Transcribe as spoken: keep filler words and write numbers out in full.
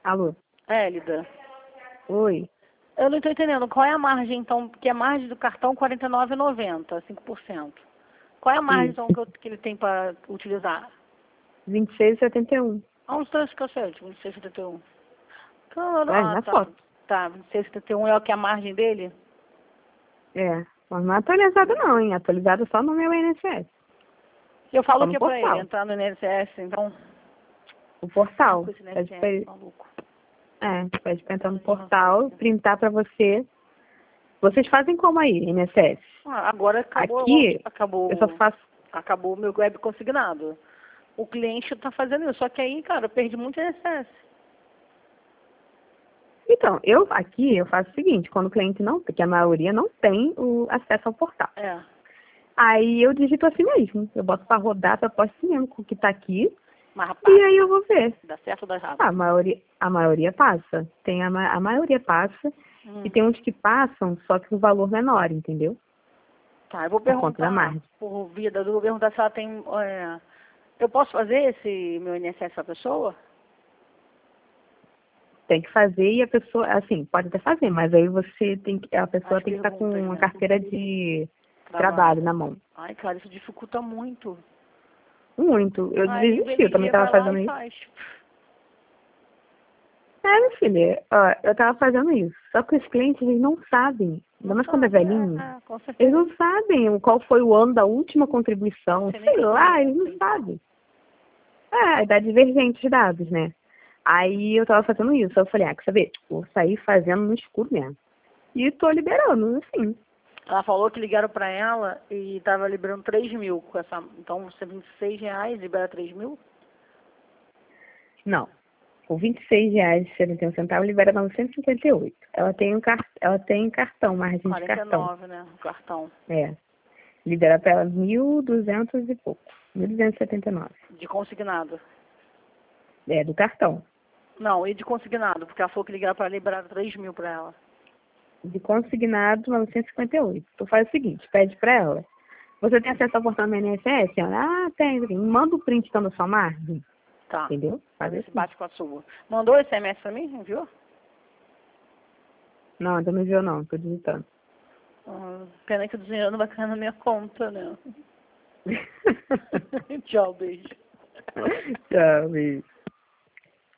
Alô? Hélida, Oi. eu não estou entendendo. Qual é a margem, então, que é a margem do cartão quarenta e nove reais e noventa centavos, cinco por cento. Qual é a margem, então, que, eu- que ele tem para utilizar? vinte e seis e setenta e um. Onde está esse cacete? vinte e seis e setenta e um. Claro, Vai, ah, na tá. foto. Tá, vinte e seis e setenta e um é o que é a margem dele? É. Mas não é atualizado não, hein? Atualizado só no meu I N S S. Eu falo Só o no que pra ele? portal. Entrar no I N S S, então? O portal. Saco esse Pede pra I N S S, ele. maluco. É, pede pra entrar no portal, printar pra você. Vocês fazem como aí, I N S S? Ah, agora acabou, Aqui, acabou, eu só faço... acabou o meu web consignado. O cliente está fazendo isso, só que aí, cara, eu perdi muito I N S S. Então, eu aqui eu faço o seguinte, quando o cliente não, porque a maioria não tem o acesso ao portal. É. Aí eu digito assim mesmo. Eu boto pra rodar, eu posto assim mesmo com o que tá aqui. Mas rapaz, E aí eu vou ver. dá certo ou dá errado? A maioria, a maioria passa. Tem a, ma- a maioria passa. Hum. E tem uns que passam, só que com valor menor, entendeu? Tá, eu vou Por conta da perguntar, margem. por vida, eu vou perguntar se ela tem... é, eu posso fazer esse meu I N S S pra pessoa? Tem que fazer e a pessoa, assim, pode até fazer, mas aí você tem que, a pessoa As tem que estar com perguntas, uma né? carteira de Trabalho. trabalho na mão. Ai, cara, isso dificulta muito. Muito. Eu Aí o desisti, eu também B N G tava vai lá fazendo e isso. faz. É, minha filha, ó, eu tava fazendo isso. Só que os clientes, eles não sabem. Ainda Não mais quando é sabe, velhinho. é, com Eles certeza. não sabem o- qual foi o ano da última contribuição. Sei nem Sei que lá, é, eles não tem. sabem. É, a idade divergente de dados, né? Aí eu tava fazendo isso. Eu falei, ah, quer saber? Vou sair fazendo no escuro mesmo. E tô liberando, assim. Ela falou que ligaram pra ela e tava liberando três mil com essa. Então, você vinte e seis reais, libera três mil? Não. Com vinte e seis reais e setenta e um centavos, libera novecentos e cinquenta e oito. Ela tem um car... ela tem cartão, margem de quarenta e cartão. nove, né? O cartão. É. Libera pra ela mil e duzentos e pouco. mil duzentos e setenta e nove. De consignado. É, do cartão. Não, e de consignado, porque ela falou que ligaram pra liberar três mil pra ela. De consignado, novecentos e cinquenta e oito. Tu faz o seguinte, pede pra ela. Você tem acesso ao portal do I N S S? Ela, ah, tem. Me manda o print dando a sua margem. Tá. Entendeu? Pra Faz ver se assim. bate com a sua. Mandou esse S M S pra mim? Enviou? Não, ainda não enviou não, tô digitando. Ah, pena que o dinheiro não vai cair na minha conta, né? Tchau, beijo. Tchau, beijo.